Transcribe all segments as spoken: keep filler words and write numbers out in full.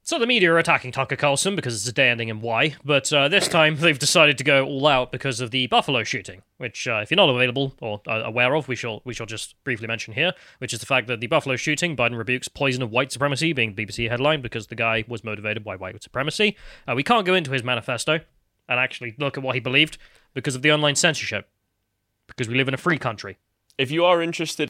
So the media are attacking Tucker Carlson because it's a day ending in Y, but uh, this time they've decided to go all out because of the Buffalo shooting, which, uh, if you're not available or uh, aware of, we shall we shall just briefly mention here, which is the fact that the Buffalo shooting, Biden rebukes poison of white supremacy, being the B B C headline because the guy was motivated by white supremacy. Uh, we can't go into his manifesto and actually look at what he believed because of the online censorship, because we live in a free country. If you are interested...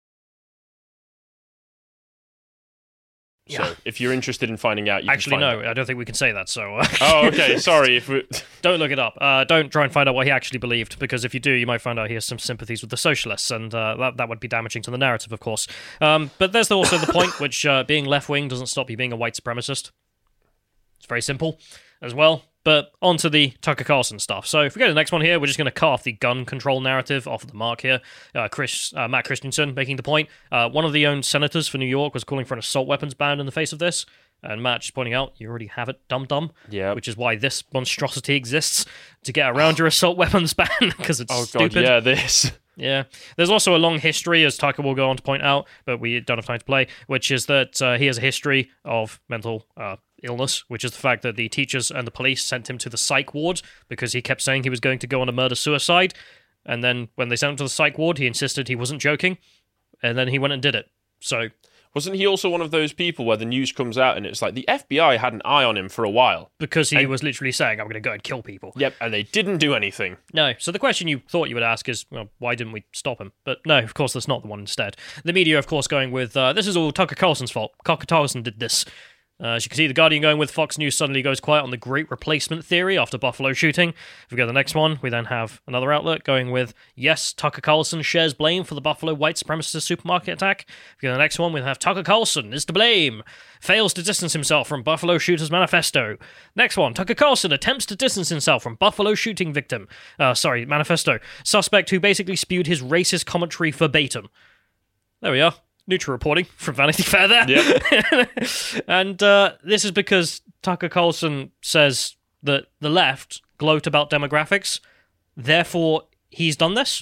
So, yeah. if you're interested in finding out, you Actually, can find no, out. I don't think we can say that, so... Uh, oh, okay, sorry. If we... Don't look it up. Uh, don't try and find out what he actually believed, because if you do, you might find out he has some sympathies with the socialists, and uh, that, that would be damaging to the narrative, of course. Um, but there's also the point, which uh, being left-wing doesn't stop you being a white supremacist. It's very simple as well. But on to the Tucker Carlson stuff. So if we go to the next one here, we're just going to carve the gun control narrative off of the mark here. Uh, Chris, uh, Matt Christensen making the point. Uh, one of the own senators for New York was calling for an assault weapons ban in the face of this. And Matt just pointing out, you already have it, dum-dum. Yeah. Which is why this monstrosity exists, to get around your assault weapons ban, because it's oh, stupid. God, yeah, this... Yeah. There's also a long history, as Tucker will go on to point out, but we don't have time to play, which is that uh, he has a history of mental uh, illness, which is the fact that the teachers and the police sent him to the psych ward because he kept saying he was going to go on a murder-suicide, and then when they sent him to the psych ward, he insisted he wasn't joking, and then he went and did it. So... Wasn't he also one of those people where the news comes out and it's like the F B I had an eye on him for a while? Because he and, was literally saying, I'm going to go and kill people. Yep, and they didn't do anything. No, so the question you thought you would ask is, well, why didn't we stop him? But no, of course, that's not the one instead. The media, of course, going with, uh, this is all Tucker Carlson's fault. Tucker Carlson did this. Uh, as you can see, The Guardian going with Fox News suddenly goes quiet on the great replacement theory after Buffalo shooting. If we go to the next one, we then have another outlet going with, yes, Tucker Carlson shares blame for the Buffalo white supremacist supermarket attack. If we go to the next one, we have Tucker Carlson is to blame. Fails to distance himself from Buffalo shooter's manifesto. Next one, Tucker Carlson attempts to distance himself from Buffalo shooting victim. Uh, sorry, manifesto. Suspect who basically spewed his racist commentary verbatim. There we are. Neutral reporting from Vanity Fair there. Yep. And uh, this is because Tucker Carlson says that the left gloat about demographics, therefore he's done this.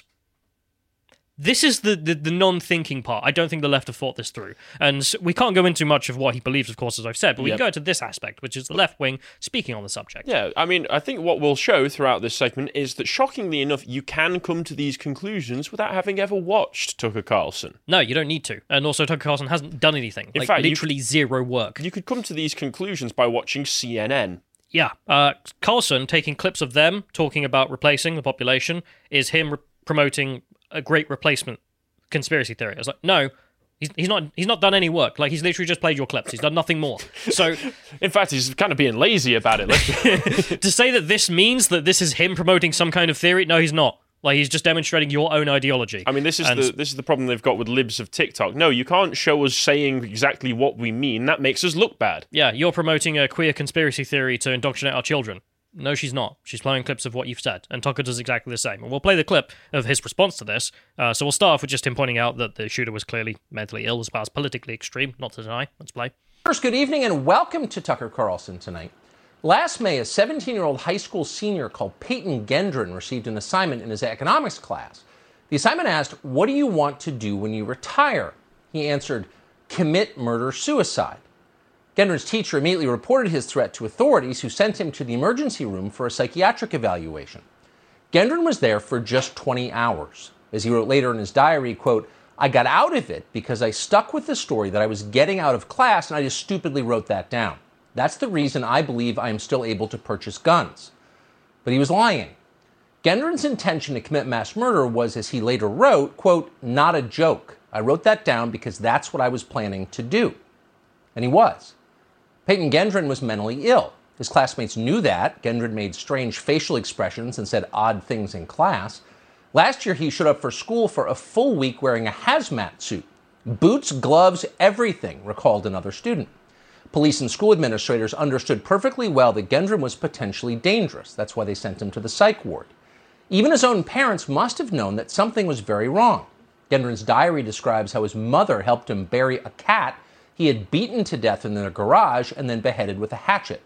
This is the, the, the non-thinking part. I don't think the left have thought this through. And we can't go into much of what he believes, of course, as I've said, but we yep. can go to this aspect, which is the left wing speaking on the subject. Yeah, I mean, I think what we'll show throughout this segment is that, shockingly enough, you can come to these conclusions without having ever watched Tucker Carlson. No, you don't need to. And also, Tucker Carlson hasn't done anything. In like, fact, literally you, zero work. You could come to these conclusions by watching C N N. Yeah. Uh, Carlson, taking clips of them talking about replacing the population, is him re- promoting a great replacement conspiracy theory. I was like, no, he's he's not he's not done any work. Like, he's literally just played your clips. He's done nothing more. So, in fact, he's kind of being lazy about it. To say that this means that this is him promoting some kind of theory, no, he's not. Like, he's just demonstrating your own ideology. I mean, this is and the this is the problem they've got with libs of TikTok. No, you can't show us saying exactly what we mean. That makes us look bad. Yeah, you're promoting a queer conspiracy theory to indoctrinate our children. No, she's not. She's playing clips of what you've said, and Tucker does exactly the same. And we'll play the clip of his response to this. Uh, so we'll start off with just him pointing out that the shooter was clearly mentally ill, as far as politically extreme. Not to deny. Let's play. First, good evening and welcome to Tucker Carlson tonight. Last May, a seventeen-year-old high school senior called Peyton Gendron received an assignment in his economics class. The assignment asked, "What do you want to do when you retire?" He answered, "Commit murder-suicide." Gendron's teacher immediately reported his threat to authorities, who sent him to the emergency room for a psychiatric evaluation. Gendron was there for just twenty hours. As he wrote later in his diary, quote, "I got out of it because I stuck with the story that I was getting out of class, and I just stupidly wrote that down. That's the reason I believe I am still able to purchase guns." But he was lying. Gendron's intention to commit mass murder was, as he later wrote, quote, "not a joke. I wrote that down because that's what I was planning to do." And he was. Peyton Gendron was mentally ill. His classmates knew that. Gendron made strange facial expressions and said odd things in class. Last year, he showed up for school for a full week wearing a hazmat suit. Boots, gloves, everything, recalled another student. Police and school administrators understood perfectly well that Gendron was potentially dangerous. That's why they sent him to the psych ward. Even his own parents must have known that something was very wrong. Gendron's diary describes how his mother helped him bury a cat he had beaten to death in their garage and then beheaded with a hatchet.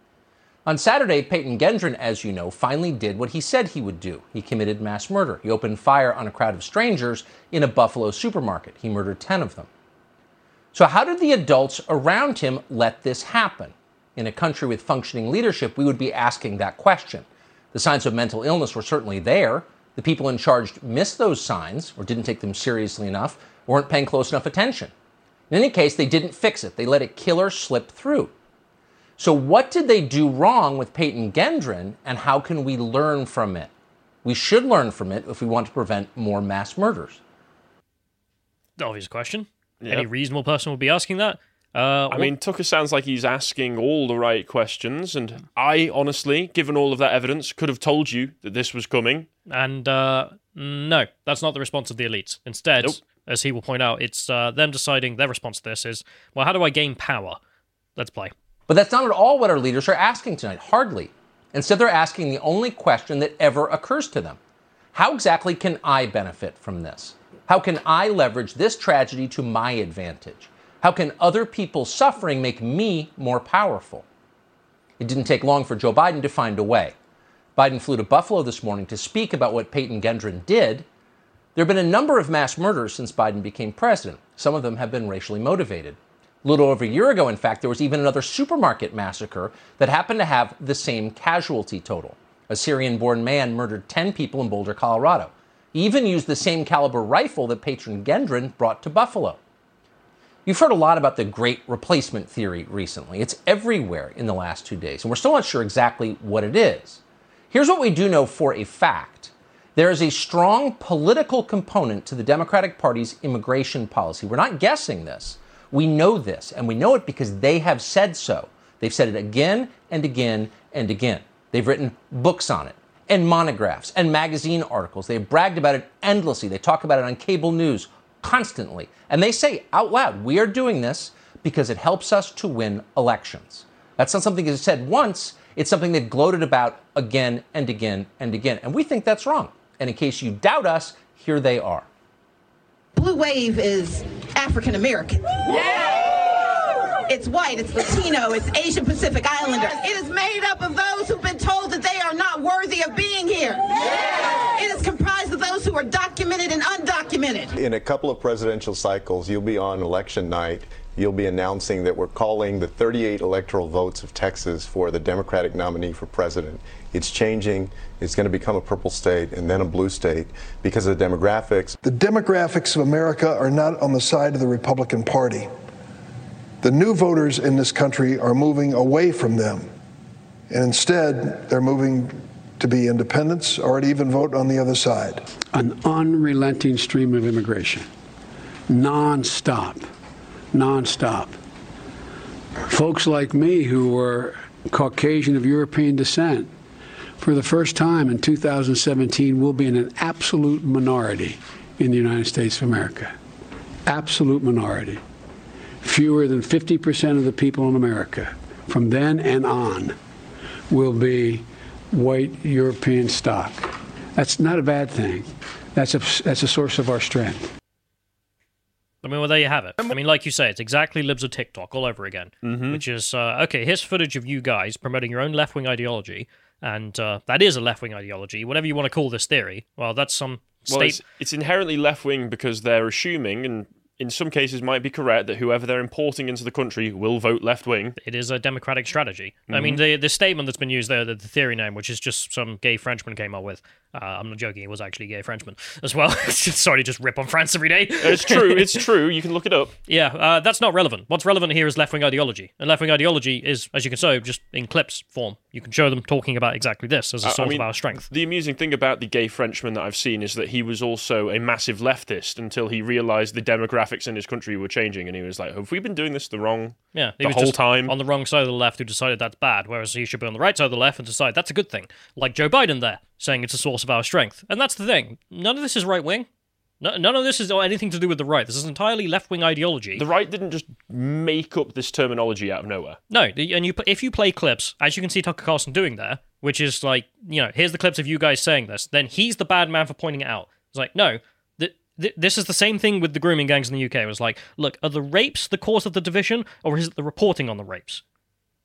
On Saturday, Peyton Gendron, as you know, finally did what he said he would do. He committed mass murder. He opened fire on a crowd of strangers in a Buffalo supermarket. He murdered ten of them. So how did the adults around him let this happen? In a country with functioning leadership, we would be asking that question. The signs of mental illness were certainly there. The people in charge missed those signs or didn't take them seriously enough, weren't paying close enough attention. In any case, they didn't fix it. They let a killer slip through. So what did they do wrong with Peyton Gendron, and how can we learn from it? We should learn from it if we want to prevent more mass murders. Obvious question. Yep. Any reasonable person would be asking that. Uh, I mean, Tucker sounds like he's asking all the right questions, and I, honestly, given all of that evidence, could have told you that this was coming. And uh, no, that's not the response of the elites. Instead, Nope. as he will point out, it's uh, them deciding their response to this is, well, how do I gain power? Let's play. But that's not at all what our leaders are asking tonight, hardly. Instead, they're asking the only question that ever occurs to them. How exactly can I benefit from this? How can I leverage this tragedy to my advantage? How can other people's suffering make me more powerful? It didn't take long for Joe Biden to find a way. Biden flew to Buffalo this morning to speak about what Peyton Gendron did. There have been a number of mass murders since Biden became president. Some of them have been racially motivated. A little over a year ago, in fact, there was even another supermarket massacre that happened to have the same casualty total. A Syrian-born man murdered ten people in Boulder, Colorado. He even used the same caliber rifle that Peyton Gendron brought to Buffalo. You've heard a lot about the great replacement theory recently. It's everywhere in the last two days, and we're still not sure exactly what it is. Here's what we do know for a fact. There is a strong political component to the Democratic Party's immigration policy. We're not guessing this. We know this, and we know it because they have said so. They've said it again and again and again. They've written books on it, and monographs, and magazine articles. They've bragged about it endlessly. They talk about it on cable news constantly. And they say out loud, we are doing this because it helps us to win elections. That's not something that's said once. It's something they've gloated about again and again and again. And we think that's wrong. And in case you doubt us, here they are. Blue wave is African American. Yeah! It's white, it's Latino, it's Asian Pacific Islander. It is made up of those who've been told that they are not worthy of being here. Yeah! It is comprised of those who are documented and undocumented. In a couple of presidential cycles, you'll be on election night. You'll be announcing that we're calling the thirty-eight electoral votes of Texas for the Democratic nominee for president. It's changing. It's going to become a purple state and then a blue state because of the demographics. The demographics of America are not on the side of the Republican Party. The new voters in this country are moving away from them. And instead, they're moving to be independents or to even vote on the other side. An unrelenting stream of immigration, non-stop. Non-stop. Folks like me who were Caucasian of European descent, for the first time in two thousand seventeen, will be in an absolute minority in the United States of America. Absolute minority. Fewer than fifty percent of the people in America from then and on will be white European stock. That's not a bad thing. That's a, that's a source of our strength. I mean, well, there you have it. I mean, like you say, it's exactly libs of TikTok all over again, Mm-hmm. which is, uh, okay, here's footage of you guys promoting your own left-wing ideology, and uh, that is a left-wing ideology, whatever you want to call this theory. Well, that's some Well, state... it's, it's inherently left-wing because they're assuming, and in some cases might be correct, that whoever they're importing into the country will vote left-wing. It is a democratic strategy. Mm-hmm. I mean, the the statement that's been used there, the, the theory name, which is just some gay Frenchman came up with. Uh, I'm not joking, it was actually a gay Frenchman as well. Sorry to just rip on France every day. It's true, it's true. You can look it up. Yeah, uh, that's not relevant. What's relevant here is left-wing ideology. And left-wing ideology is, as you can show, just in clips form. You can show them talking about exactly this as a I- source I mean, of our strength. The amusing thing about the gay Frenchman that I've seen is that he was also a massive leftist until he realised the demographics in his country were changing, and he was like, have we been doing this the wrong Yeah, he the was whole just time? on the wrong side of the left who decided that's bad, whereas he should be on the right side of the left and decide that's a good thing. Like Joe Biden there, saying it's a source of our strength. And that's the thing. None of this is right-wing. No, none of this is anything to do with the right. This is entirely left-wing ideology. The right didn't just make up this terminology out of nowhere. No, the- and you if you play clips, as you can see Tucker Carlson doing there, which is like, you know, here's the clips of you guys saying this, then he's the bad man for pointing it out. It's like, no, th- th- this is the same thing with the grooming gangs in the U K. It was like, look, are the rapes the cause of the division, or is it the reporting on the rapes?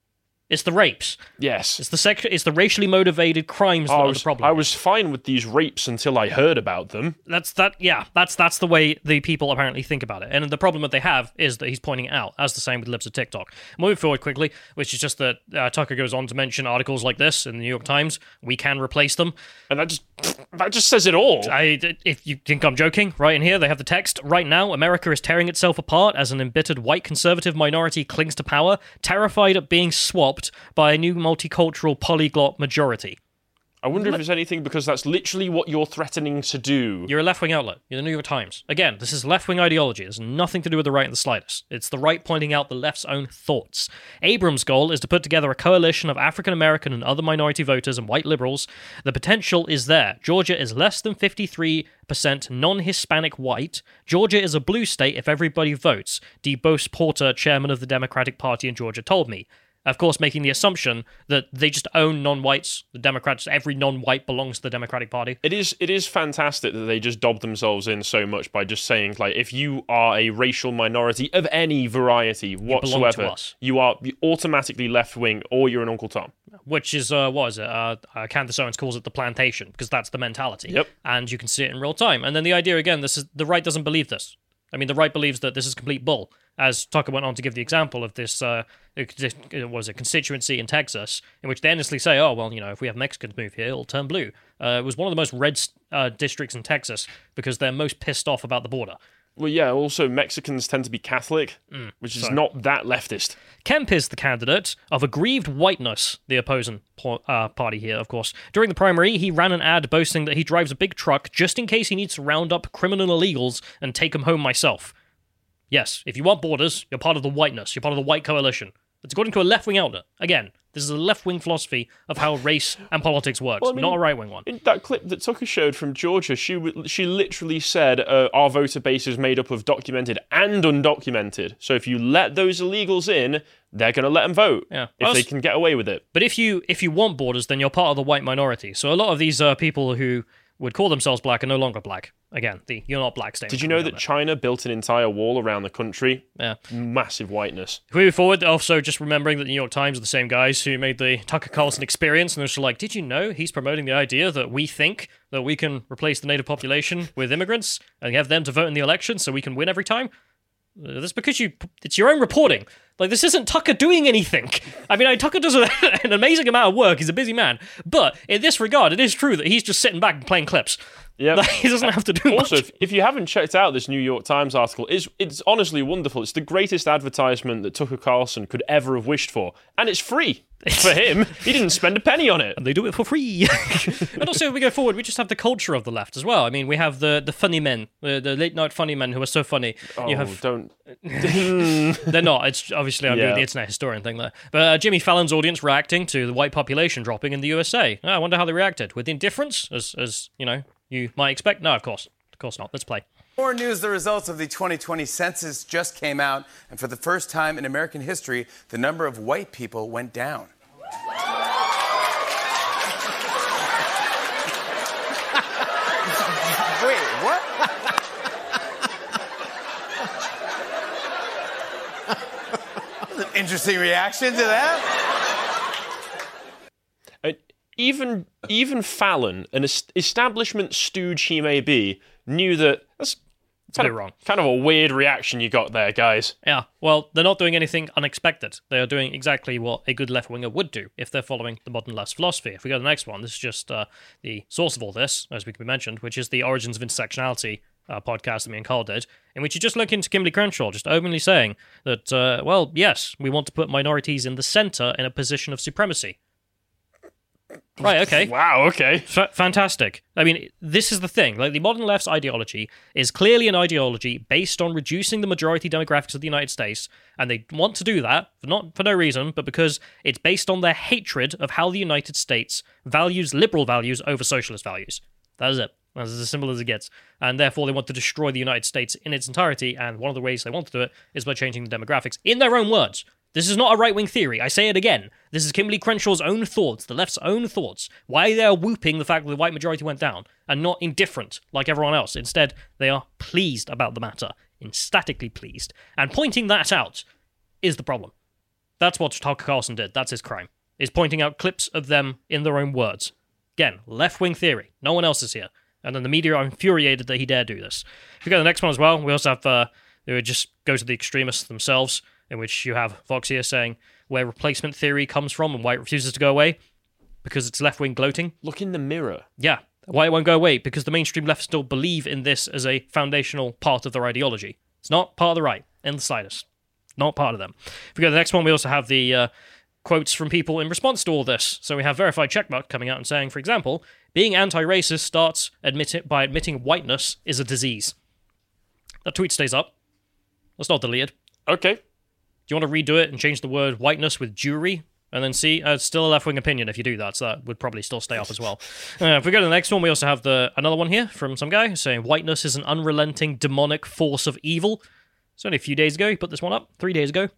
It's the rapes. Yes. It's the sex- It's the racially motivated crimes that I are was, the problem. I was fine with these rapes until I heard about them. That's that. Yeah, that's that's the way the people apparently think about it. And the problem that they have is that he's pointing it out, as the same with Libs of TikTok. Moving forward quickly, which is just that uh, Tucker goes on to mention articles like this in the New York Times. We can replace them. And that just that just says it all. I, if you think I'm joking, right in here they have the text. Right now, America is tearing itself apart as an embittered white conservative minority clings to power, terrified of being swapped by a new multicultural polyglot majority. I wonder if there's anything, because that's literally what you're threatening to do. You're a left-wing outlet. You're the New York Times. Again, this is left-wing ideology. It has nothing to do with the right in the slightest. It's the right pointing out the left's own thoughts. Abrams' goal is to put together a coalition of African-American and other minority voters and white liberals. The potential is there. Georgia is less than fifty-three percent non-Hispanic white. Georgia is a blue state if everybody votes, DeBose Porter, chairman of the Democratic Party in Georgia, told me. Of course, making the assumption that they just own non-whites. The Democrats, every non-white belongs to the Democratic Party. It is it is fantastic that they just dob themselves in so much by just saying, like, if you are a racial minority of any variety whatsoever, us. you are automatically left-wing or you're an Uncle Tom. Which is, uh, what is it? Uh, uh, Candace Owens calls it the plantation, because that's the mentality. Yep. And you can see it in real time. And then the idea, again, this is the right doesn't believe this. I mean, the right believes that this is complete bull. As Tucker went on to give the example of this, uh, what was it, constituency in Texas, in which they endlessly say, oh, well, you know, if we have Mexicans move here, it'll turn blue. Uh, it was one of the most red uh, districts in Texas because they're most pissed off about the border. Well, yeah, also Mexicans tend to be Catholic, mm, which is so. not that leftist. Kemp is the candidate of aggrieved whiteness, the opposing uh, party here, of course. During the primary, he ran an ad boasting that he drives a big truck just in case he needs to round up criminal illegals and take them home myself. Yes, if you want borders, you're part of the whiteness. You're part of the white coalition. It's according to a left-wing outlet. Again, this is a left-wing philosophy of how race and politics works, well, I mean, not a right-wing one. In that clip that Tucker showed from Georgia, she she literally said uh, our voter base is made up of documented and undocumented. So if you let those illegals in, they're going to let them vote yeah. if well, they can get away with it. But if you if you want borders, then you're part of the white minority. So a lot of these uh, people who would call themselves black are no longer black. Again, the you're not black statement. Did you know that China built an entire wall around the country? Yeah. Massive whiteness. If we move forward, also just remembering that the New York Times are the same guys who made the Tucker Carlson experience, and they're just like, did you know he's promoting the idea that we think that we can replace the native population with immigrants and have them to vote in the election so we can win every time? Uh, that's because you it's your own reporting. Like, this isn't Tucker doing anything. I mean, Tucker does a, an amazing amount of work. He's a busy man. But in this regard, it is true that he's just sitting back and playing clips. Yeah, like, he doesn't have to do also, much. Also, if you haven't checked out this New York Times article, it's, it's honestly wonderful. It's the greatest advertisement that Tucker Carlson could ever have wished for. And it's free. For him, he didn't spend a penny on it. And they do it for free. And also, if we go forward, we just have the culture of the left as well. I mean, we have the, the funny men, the, the late-night funny men who are so funny. Oh, you have... don't... They're not. It's obviously, I'm yeah. doing the internet historian thing there. But uh, Jimmy Fallon's audience reacting to the white population dropping in the U S A. Oh, I wonder how they reacted. With indifference, as, as you know, you might expect? No, of course. Of course not. Let's play. More news, the results of the twenty twenty census just came out, and for the first time in American history, the number of white people went down. Wait, what? That's an interesting reaction to that. Uh, even even Fallon, an establishment stooge he may be, knew that that's it's kind of wrong. Kind of a weird reaction you got there, guys. Yeah, well, they're not doing anything unexpected. They are doing exactly what a good left-winger would do if they're following the modern left's philosophy. If we go to the next one, this is just uh, the source of all this, as we mentioned, which is the Origins of Intersectionality uh, podcast that me and Carl did, in which you just look into Kimberly Crenshaw, just openly saying that, uh, well, yes, we want to put minorities in the center in a position of supremacy. Right, okay. Wow, okay. F- fantastic. I mean, this is the thing. Like, the modern left's ideology is clearly an ideology based on reducing the majority demographics of the United States, and they want to do that, for not for no reason, but because it's based on their hatred of how the United States values liberal values over socialist values. That is it. That's as simple as it gets. And therefore, they want to destroy the United States in its entirety, and one of the ways they want to do it is by changing the demographics, in their own words. This is not a right-wing theory. I say it again. This is Kimberly Crenshaw's own thoughts, the left's own thoughts. Why they are whooping the fact that the white majority went down, and not indifferent like everyone else. Instead, they are pleased about the matter, ecstatically pleased. And pointing that out is the problem. That's what Tucker Carlson did. That's his crime. Is pointing out clips of them in their own words. Again, left-wing theory. No one else is here. And then the media are infuriated that he dare do this. If we go to the next one as well, we also have, uh, they would just go to the extremists themselves, in which you have Fox here saying where replacement theory comes from and why it refuses to go away. Because it's left-wing gloating. Look in the mirror. Yeah. Why it won't go away? Because the mainstream left still believe in this as a foundational part of their ideology. It's not part of the right, in the slightest. Not part of them. If we go to the next one, we also have the uh, quotes from people in response to all this. So we have Verified Checkmark coming out and saying, for example, being anti-racist starts admit it by admitting whiteness is a disease. That tweet stays up. That's not deleted. Okay. Do you want to redo it and change the word whiteness with Jewry? And then see, uh, it's still a left-wing opinion if you do that, so that would probably still stay up as well. Uh, if we go to the next one, we also have the another one here from some guy saying whiteness is an unrelenting demonic force of evil. It's only a few days ago. He put this one up, three days ago.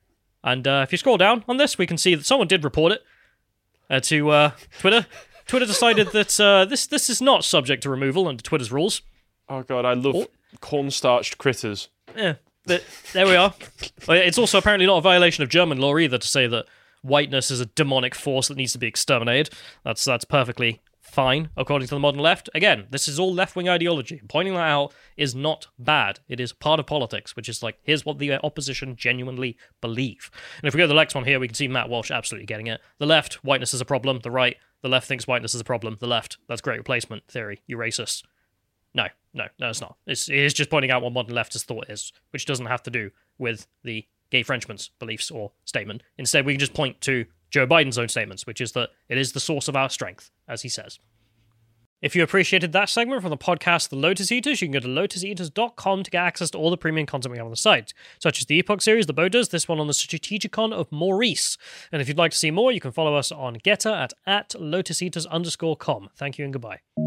And uh, if you scroll down on this, we can see that someone did report it uh, to uh, Twitter. Twitter decided that uh, this this is not subject to removal under Twitter's rules. Oh, God, I love Oh. cornstarched critters. Yeah, but there we are. It's also apparently not a violation of German law either to say that whiteness is a demonic force that needs to be exterminated. That's that's perfectly fine, according to the modern left. Again, this is all left-wing ideology. Pointing that out is not bad. It is part of politics, which is like, here's what the opposition genuinely believe. And if we go to the next one here, we can see Matt Walsh absolutely getting it. The left, whiteness is a problem. The right, the left thinks whiteness is a problem. The left, that's great replacement theory. You racist. No, no, no, it's not. It's, it is just pointing out what modern leftist thought is, which doesn't have to do with the gay Frenchman's beliefs or statement. Instead, we can just point to Joe Biden's own statements, which is that it is the source of our strength, as he says. If you appreciated that segment from the podcast The Lotus Eaters, you can go to lotus eaters dot com to get access to all the premium content we have on the site, such as the Epoch series, The Bodas, this one on the Strategicon of Maurice. And if you'd like to see more, you can follow us on Getter at, at lotuseaters underscore com. Thank you and goodbye.